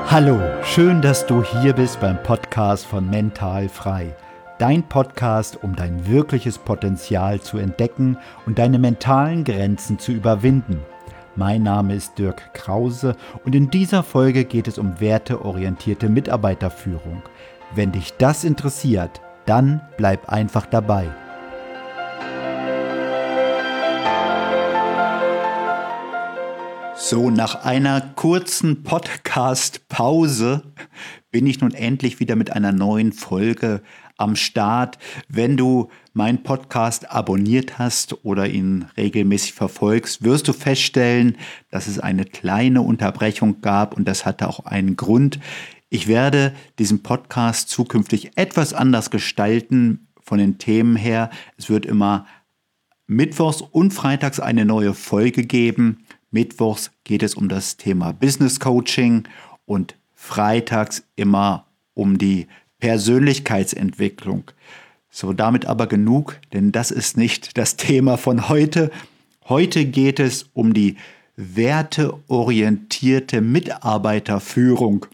Hallo, schön, dass du hier bist beim Podcast von Mental Frei. Dein Podcast, um dein wirkliches Potenzial zu entdecken und deine mentalen Grenzen zu überwinden. Mein Name ist Dirk Krause und in dieser Folge geht es um werteorientierte Mitarbeiterführung. Wenn dich das interessiert, dann bleib einfach dabei. So, nach einer kurzen Podcast-Pause bin ich nun endlich wieder mit einer neuen Folge am Start. Wenn du meinen Podcast abonniert hast oder ihn regelmäßig verfolgst, wirst du feststellen, dass es eine kleine Unterbrechung gab und das hatte auch einen Grund. Ich werde diesen Podcast zukünftig etwas anders gestalten von den Themen her. Es wird immer mittwochs und freitags eine neue Folge geben. Mittwochs geht es um das Thema Business Coaching und freitags immer um die Persönlichkeitsentwicklung. So, damit aber genug, denn das ist nicht das Thema von heute. Heute geht es um die werteorientierte Mitarbeiterführung.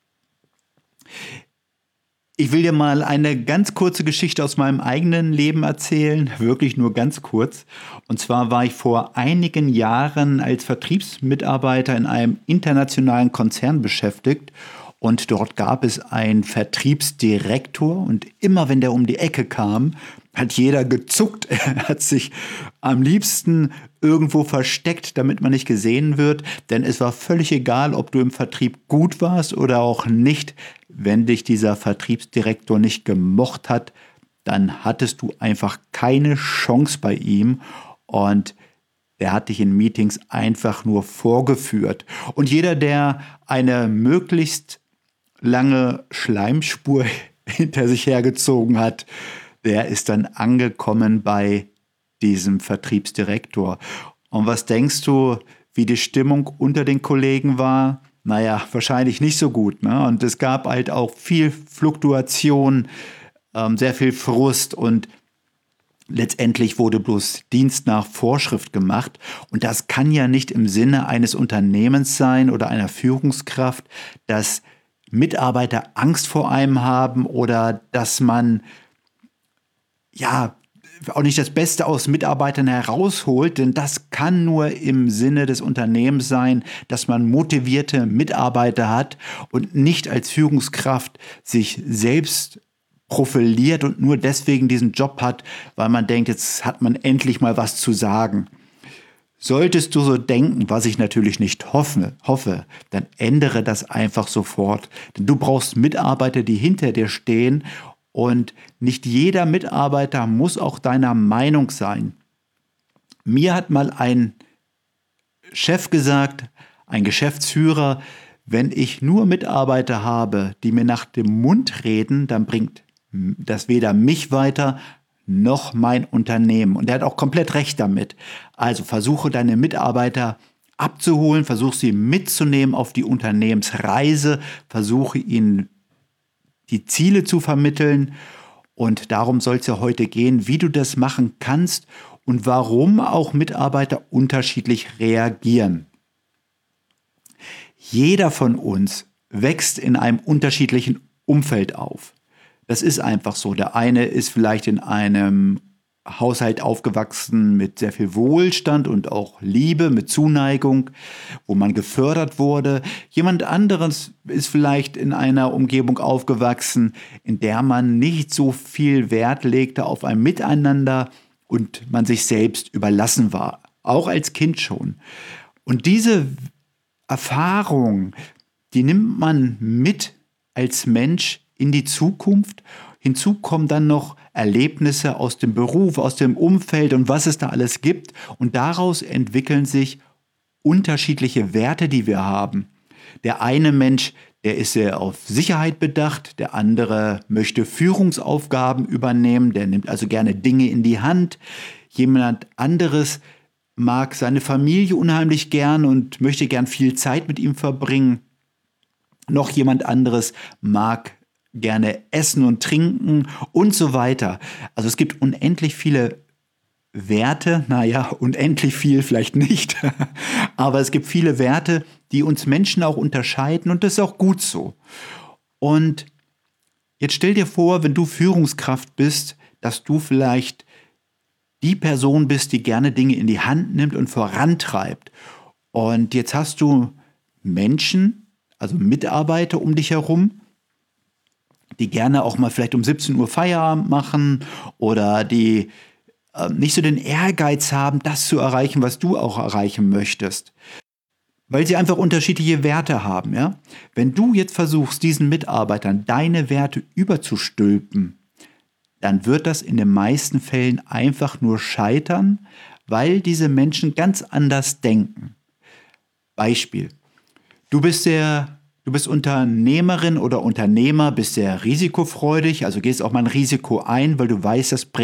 Ich will dir mal eine ganz kurze Geschichte aus meinem eigenen Leben erzählen, wirklich nur ganz kurz. Und zwar war ich vor einigen Jahren als Vertriebsmitarbeiter in einem internationalen Konzern beschäftigt und dort gab es einen Vertriebsdirektor und immer wenn der um die Ecke kam, hat jeder gezuckt. Er hat sich am liebsten irgendwo versteckt, damit man nicht gesehen wird, denn es war völlig egal, ob du im Vertrieb gut warst oder auch nicht. Wenn dich dieser Vertriebsdirektor nicht gemocht hat, dann hattest du einfach keine Chance bei ihm und er hat dich in Meetings einfach nur vorgeführt. Und jeder, der eine möglichst lange Schleimspur hinter sich hergezogen hat, der ist dann angekommen bei diesem Vertriebsdirektor. Und was denkst du, wie die Stimmung unter den Kollegen war? Naja, wahrscheinlich nicht so gut, ne? Und es gab halt auch viel Fluktuation, sehr viel Frust und letztendlich wurde bloß Dienst nach Vorschrift gemacht. Und das kann ja nicht im Sinne eines Unternehmens sein oder einer Führungskraft, dass Mitarbeiter Angst vor einem haben oder dass man auch nicht das Beste aus Mitarbeitern herausholt, denn das kann nur im Sinne des Unternehmens sein, dass man motivierte Mitarbeiter hat und nicht als Führungskraft sich selbst profiliert und nur deswegen diesen Job hat, weil man denkt, jetzt hat man endlich mal was zu sagen. Solltest du so denken, was ich natürlich nicht hoffe, dann ändere das einfach sofort. Denn du brauchst Mitarbeiter, die hinter dir stehen und nicht jeder Mitarbeiter muss auch deiner Meinung sein. Mir hat mal ein Chef gesagt, ein Geschäftsführer, wenn ich nur Mitarbeiter habe, die mir nach dem Mund reden, dann bringt das weder mich weiter noch mein Unternehmen. Und er hat auch komplett recht damit. Also versuche deine Mitarbeiter abzuholen, versuche sie mitzunehmen auf die Unternehmensreise, versuche ihnen die Ziele zu vermitteln. Und darum soll es ja heute gehen, wie du das machen kannst und warum auch Mitarbeiter unterschiedlich reagieren. Jeder von uns wächst in einem unterschiedlichen Umfeld auf. Das ist einfach so. Der eine ist vielleicht in einem Haushalt aufgewachsen mit sehr viel Wohlstand und auch Liebe, mit Zuneigung, wo man gefördert wurde. Jemand anderes ist vielleicht in einer Umgebung aufgewachsen, in der man nicht so viel Wert legte auf ein Miteinander und man sich selbst überlassen war, auch als Kind schon. Und diese Erfahrung, die nimmt man mit als Mensch in die Zukunft. Hinzu kommen dann noch Erlebnisse aus dem Beruf, aus dem Umfeld und was es da alles gibt. Und daraus entwickeln sich unterschiedliche Werte, die wir haben. Der eine Mensch, der ist sehr auf Sicherheit bedacht, der andere möchte Führungsaufgaben übernehmen, der nimmt also gerne Dinge in die Hand. Jemand anderes mag seine Familie unheimlich gern und möchte gern viel Zeit mit ihm verbringen. Noch jemand anderes mag gerne essen und trinken und so weiter. Also es gibt unendlich viele Werte, unendlich viel vielleicht nicht, aber es gibt viele Werte, die uns Menschen auch unterscheiden und das ist auch gut so. Und jetzt stell dir vor, wenn du Führungskraft bist, dass du vielleicht die Person bist, die gerne Dinge in die Hand nimmt und vorantreibt. Und jetzt hast du Menschen, also Mitarbeiter um dich herum, die gerne auch mal vielleicht um 17 Uhr Feierabend machen oder die nicht so den Ehrgeiz haben, das zu erreichen, was du auch erreichen möchtest. Weil sie einfach unterschiedliche Werte haben. Ja? Wenn du jetzt versuchst, diesen Mitarbeitern deine Werte überzustülpen, dann wird das in den meisten Fällen einfach nur scheitern, weil diese Menschen ganz anders denken. Beispiel. Du bist Unternehmerin oder Unternehmer, bist sehr risikofreudig, also gehst auch mal ein Risiko ein, weil du weißt, das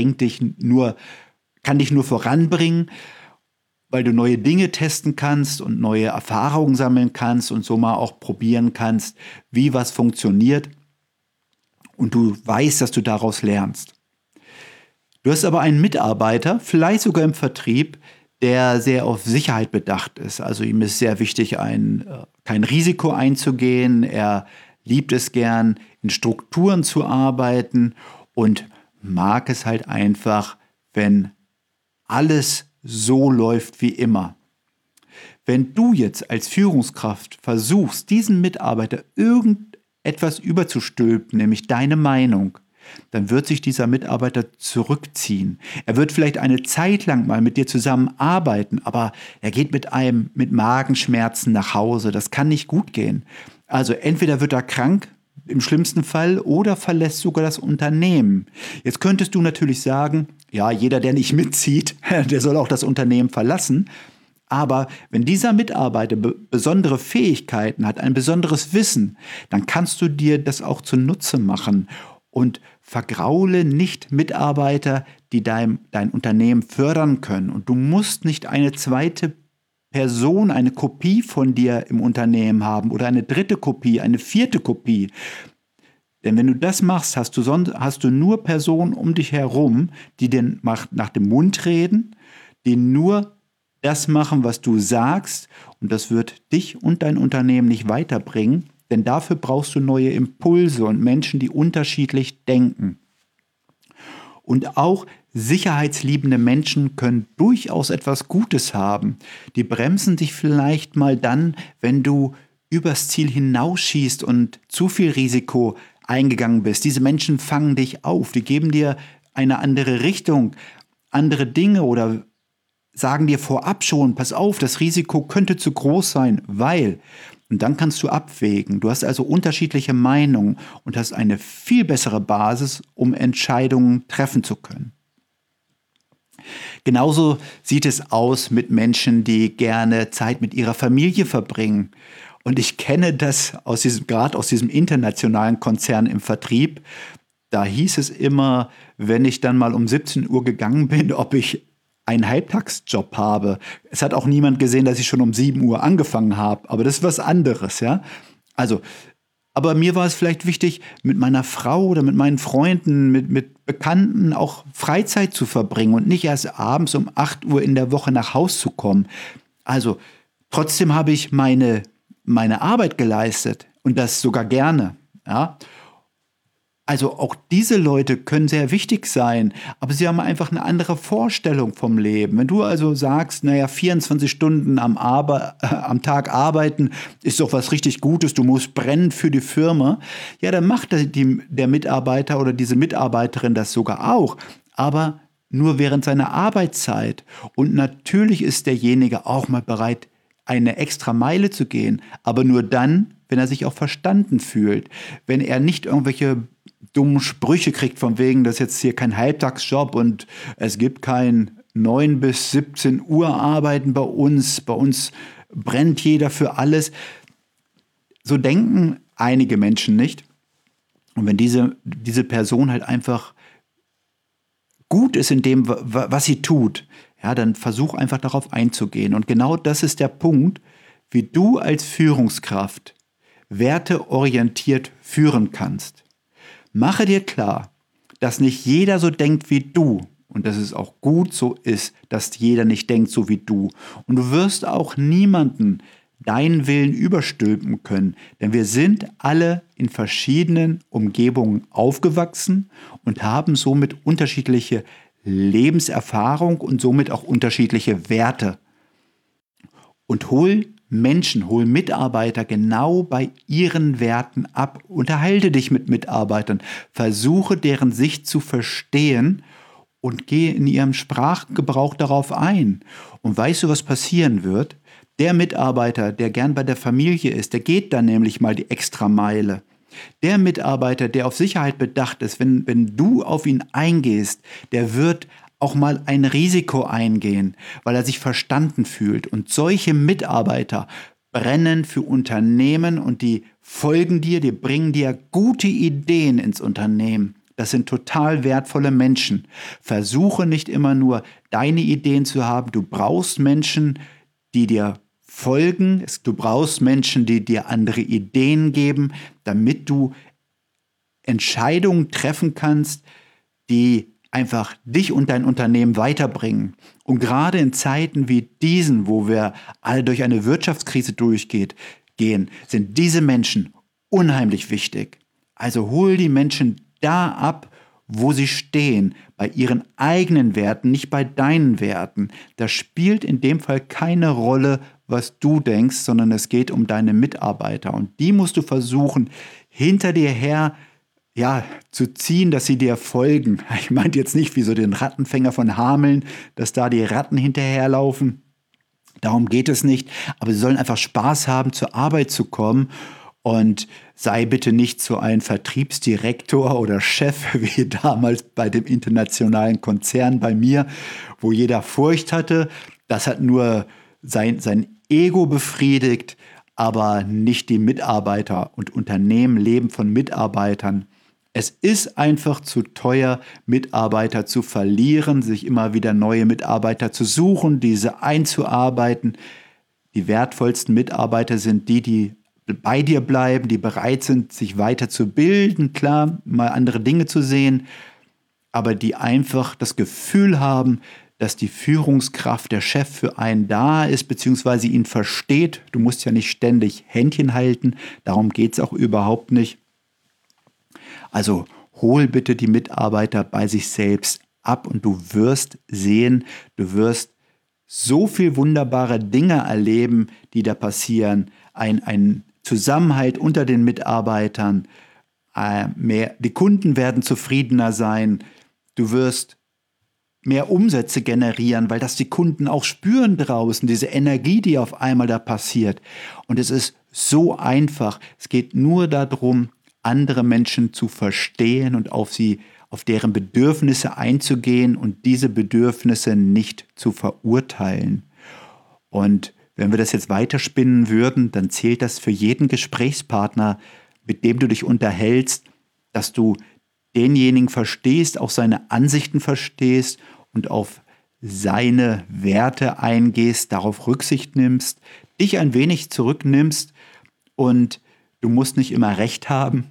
kann dich nur voranbringen, weil du neue Dinge testen kannst und neue Erfahrungen sammeln kannst und so mal auch probieren kannst, wie was funktioniert und du weißt, dass du daraus lernst. Du hast aber einen Mitarbeiter, vielleicht sogar im Vertrieb, der sehr auf Sicherheit bedacht ist. Also ihm ist sehr wichtig, kein Risiko einzugehen. Er liebt es gern, in Strukturen zu arbeiten und mag es halt einfach, wenn alles so läuft wie immer. Wenn du jetzt als Führungskraft versuchst, diesen Mitarbeiter irgendetwas überzustülpen, nämlich deine Meinung, dann wird sich dieser Mitarbeiter zurückziehen. Er wird vielleicht eine Zeit lang mal mit dir zusammenarbeiten, aber er geht mit Magenschmerzen nach Hause. Das kann nicht gut gehen. Also entweder wird er krank, im schlimmsten Fall, oder verlässt sogar das Unternehmen. Jetzt könntest du natürlich sagen, ja, jeder, der nicht mitzieht, der soll auch das Unternehmen verlassen. Aber wenn dieser Mitarbeiter besondere Fähigkeiten hat, ein besonderes Wissen, dann kannst du dir das auch zunutze machen. Und vergraule nicht Mitarbeiter, die dein Unternehmen fördern können. Und du musst nicht eine zweite Person, eine Kopie von dir im Unternehmen haben oder eine dritte Kopie, eine vierte Kopie. Denn wenn du das machst, hast du nur Personen um dich herum, die dir nach dem Mund reden, die nur das machen, was du sagst. Und das wird dich und dein Unternehmen nicht weiterbringen. Denn dafür brauchst du neue Impulse und Menschen, die unterschiedlich denken. Und auch sicherheitsliebende Menschen können durchaus etwas Gutes haben. Die bremsen dich vielleicht mal dann, wenn du übers Ziel hinausschießt und zu viel Risiko eingegangen bist. Diese Menschen fangen dich auf, die geben dir eine andere Richtung, andere Dinge oder sagen dir vorab schon, pass auf, das Risiko könnte zu groß sein, weil... Und dann kannst du abwägen. Du hast also unterschiedliche Meinungen und hast eine viel bessere Basis, um Entscheidungen treffen zu können. Genauso sieht es aus mit Menschen, die gerne Zeit mit ihrer Familie verbringen. Und ich kenne das gerade aus diesem internationalen Konzern im Vertrieb. Da hieß es immer, wenn ich dann mal um 17 Uhr gegangen bin, ob ich einen Halbtagsjob habe. Es hat auch niemand gesehen, dass ich schon um 7 Uhr angefangen habe. Aber das ist was anderes, ja. Also, aber mir war es vielleicht wichtig, mit meiner Frau oder mit meinen Freunden, mit Bekannten auch Freizeit zu verbringen und nicht erst abends um 8 Uhr in der Woche nach Hause zu kommen. Also, trotzdem habe ich meine Arbeit geleistet und das sogar gerne, ja. Also auch diese Leute können sehr wichtig sein, aber sie haben einfach eine andere Vorstellung vom Leben. Wenn du also sagst, 24 Stunden am Tag arbeiten ist doch was richtig Gutes, du musst brennen für die Firma, ja, dann macht der Mitarbeiter oder diese Mitarbeiterin das sogar auch, aber nur während seiner Arbeitszeit. Und natürlich ist derjenige auch mal bereit, eine extra Meile zu gehen, aber nur dann, wenn er sich auch verstanden fühlt, wenn er nicht irgendwelche dummen Sprüche kriegt von wegen, das ist jetzt hier kein Halbtagsjob und es gibt kein 9 bis 17 Uhr Arbeiten bei uns brennt jeder für alles. So denken einige Menschen nicht. Und wenn diese Person halt einfach gut ist in dem, was sie tut, ja, dann versuch einfach darauf einzugehen. Und genau das ist der Punkt, wie du als Führungskraft werteorientiert führen kannst. Mache dir klar, dass nicht jeder so denkt wie du und dass es auch gut so ist, dass jeder nicht denkt so wie du. Und du wirst auch niemanden deinen Willen überstülpen können. Denn wir sind alle in verschiedenen Umgebungen aufgewachsen und haben somit unterschiedliche Lebenserfahrung und somit auch unterschiedliche Werte. Und hol Mitarbeiter genau bei ihren Werten ab. Unterhalte dich mit Mitarbeitern, versuche deren Sicht zu verstehen und gehe in ihrem Sprachgebrauch darauf ein. Und weißt du, was passieren wird? Der Mitarbeiter, der gern bei der Familie ist, der geht dann nämlich mal die Extrameile. Der Mitarbeiter, der auf Sicherheit bedacht ist, wenn du auf ihn eingehst, der wird auch mal ein Risiko eingehen, weil er sich verstanden fühlt. Und solche Mitarbeiter brennen für Unternehmen und die folgen dir, die bringen dir gute Ideen ins Unternehmen. Das sind total wertvolle Menschen. Versuche nicht immer nur deine Ideen zu haben. Du brauchst Menschen, die dir folgen. Du brauchst Menschen, die dir andere Ideen geben, damit du Entscheidungen treffen kannst, die einfach dich und dein Unternehmen weiterbringen. Und gerade in Zeiten wie diesen, wo wir alle durch eine Wirtschaftskrise gehen, sind diese Menschen unheimlich wichtig. Also hol die Menschen da ab, wo sie stehen, bei ihren eigenen Werten, nicht bei deinen Werten. Das spielt in dem Fall keine Rolle, was du denkst, sondern es geht um deine Mitarbeiter. Und die musst du versuchen, hinter dir her zu ziehen, dass sie dir folgen. Ich meinte jetzt nicht wie so den Rattenfänger von Hameln, dass da die Ratten hinterherlaufen. Darum geht es nicht. Aber sie sollen einfach Spaß haben, zur Arbeit zu kommen. Und sei bitte nicht so ein Vertriebsdirektor oder Chef wie damals bei dem internationalen Konzern bei mir, wo jeder Furcht hatte. Das hat nur sein Ego befriedigt, aber nicht die Mitarbeiter. Und Unternehmen leben von Mitarbeitern. Es ist einfach zu teuer, Mitarbeiter zu verlieren, sich immer wieder neue Mitarbeiter zu suchen, diese einzuarbeiten. Die wertvollsten Mitarbeiter sind die bei dir bleiben, die bereit sind, sich weiterzubilden, klar, mal andere Dinge zu sehen, aber die einfach das Gefühl haben, dass die Führungskraft, der Chef für einen da ist, beziehungsweise ihn versteht. Du musst ja nicht ständig Händchen halten, darum geht es auch überhaupt nicht. Also hol bitte die Mitarbeiter bei sich selbst ab und du wirst sehen, du wirst so viel wunderbare Dinge erleben, die da passieren. Ein Zusammenhalt unter den Mitarbeitern, die Kunden werden zufriedener sein, du wirst mehr Umsätze generieren, weil das die Kunden auch spüren draußen, diese Energie, die auf einmal da passiert. Und es ist so einfach, es geht nur darum, andere Menschen zu verstehen und auf deren Bedürfnisse einzugehen und diese Bedürfnisse nicht zu verurteilen. Und wenn wir das jetzt weiterspinnen würden, dann zählt das für jeden Gesprächspartner, mit dem du dich unterhältst, dass du denjenigen verstehst, auch seine Ansichten verstehst und auf seine Werte eingehst, darauf Rücksicht nimmst, dich ein wenig zurücknimmst und du musst nicht immer recht haben.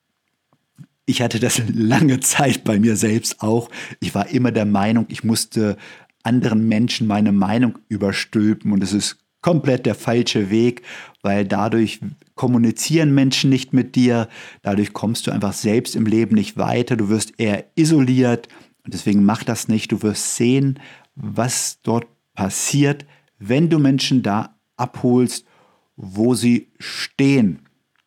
Ich hatte das lange Zeit bei mir selbst auch. Ich war immer der Meinung, ich musste anderen Menschen meine Meinung überstülpen und es ist komplett der falsche Weg, weil dadurch kommunizieren Menschen nicht mit dir, dadurch kommst du einfach selbst im Leben nicht weiter, du wirst eher isoliert und deswegen mach das nicht. Du wirst sehen, was dort passiert, wenn du Menschen da abholst, wo sie stehen.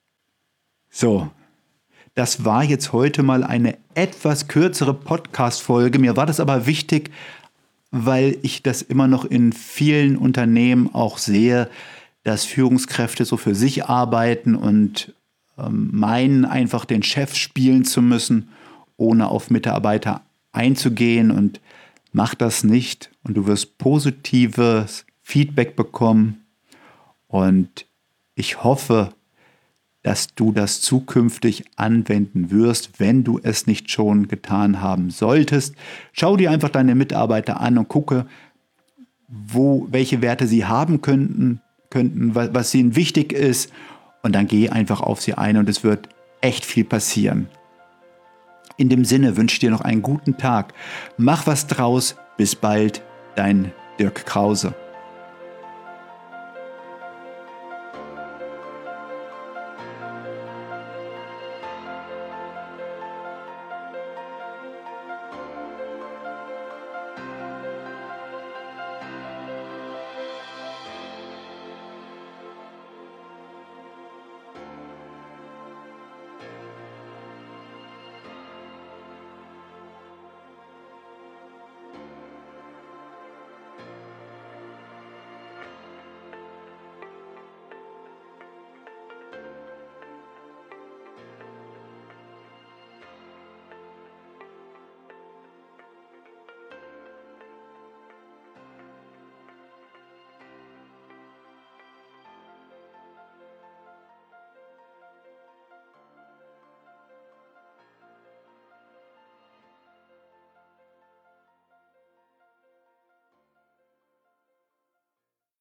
So, das war jetzt heute mal eine etwas kürzere Podcast-Folge. Mir war das aber wichtig, weil ich das immer noch in vielen Unternehmen auch sehe, dass Führungskräfte so für sich arbeiten und meinen, einfach den Chef spielen zu müssen, ohne auf Mitarbeiter einzugehen. Und mach das nicht und du wirst positives Feedback bekommen. Und ich hoffe, dass du das zukünftig anwenden wirst, wenn du es nicht schon getan haben solltest. Schau dir einfach deine Mitarbeiter an und gucke, welche Werte sie haben könnten, was ihnen wichtig ist. Und dann geh einfach auf sie ein und es wird echt viel passieren. In dem Sinne wünsche ich dir noch einen guten Tag. Mach was draus. Bis bald, dein Dirk Krause.